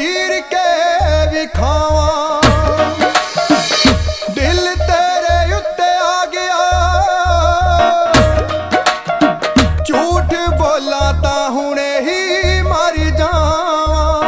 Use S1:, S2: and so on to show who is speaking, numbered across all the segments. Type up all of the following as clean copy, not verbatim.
S1: चीर के विखावा दिल तेरे उत्ते आ गया झूठ बोला ता हुणे ही मर जावा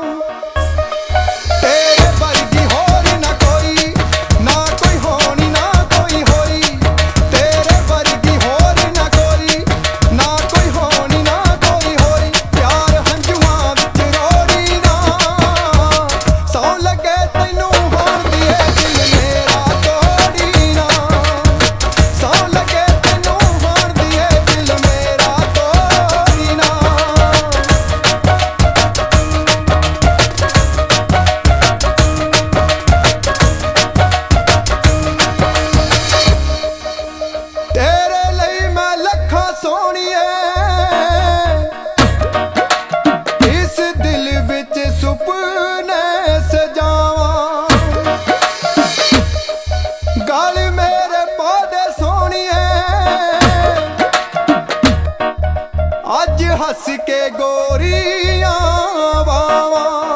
S1: तेरे वर्गी होर ना कोई होनी ना कोई होई तेरे वर्गी होर ना कोई होनी ना कोई होई प्यार हंजुआं विच रोड़ी ना सौ लगे तैनू होण दिए दिल मेरा तोड़ी ना सौ लगे तैनू होण दिए दिल मेरा तोड़ी ना तेरे लिए मैं लखा सोनिए इस दिल विच सुपने सजावा गल मेरे पौधे सोनिए अज हस के गोरियां वावा